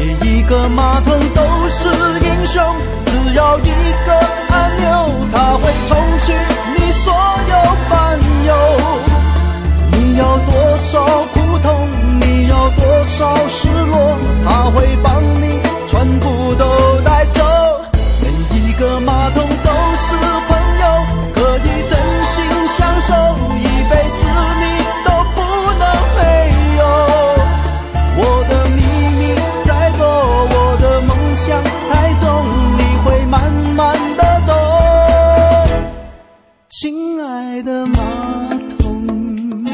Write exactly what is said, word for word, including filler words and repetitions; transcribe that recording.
一个马桶都是英雄，只要一个按钮，它会冲去你所有烦